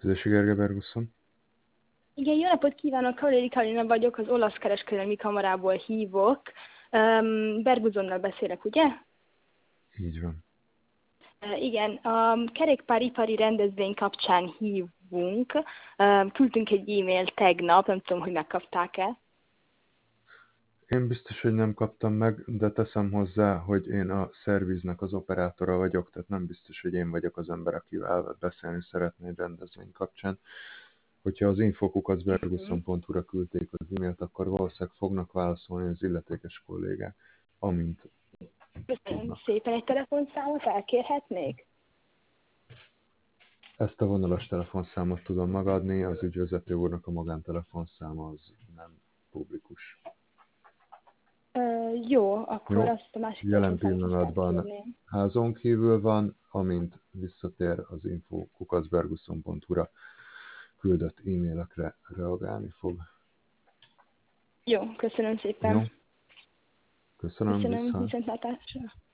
Tüzesi Gergely Berguszon. Igen, jó napot kívánok, Kauléri Karina vagyok, az olasz kereskedelmi kamarából hívok. Berguzonnal beszélek, ugye? Így van. Igen, a kerékpáripari rendezvény kapcsán hívunk. Küldtünk egy e-mailt tegnap, nem tudom, hogy megkapták-e. Én biztos, hogy nem kaptam meg, de teszem hozzá, hogy én a szerviznek az operátora vagyok, tehát nem biztos, hogy én vagyok az ember, akivel beszélni szeretné egy rendezvény kapcsán. Hogyha az info@berguszon.hu-ra küldték az e-mailt, akkor valószínűleg fognak válaszolni az illetékes kollégák, amint Köszönöm tudnak. szépen, egy telefonszámot elkérhetnék? Ezt a vonalas telefonszámot tudom megadni, az ügyvezető úrnak a magántelefonszáma az nem publikus. Jó, akkor Jó, azt a másik jelen telefonszámot is pillanatban elkérném. házon kívül van, amint visszatér az info@berguszon.hu-ra küldött e-mailekre reagálni fog. Jó, köszönöm Jó, szépen. köszönöm, Köszönöm, viszont. viszontlátásra.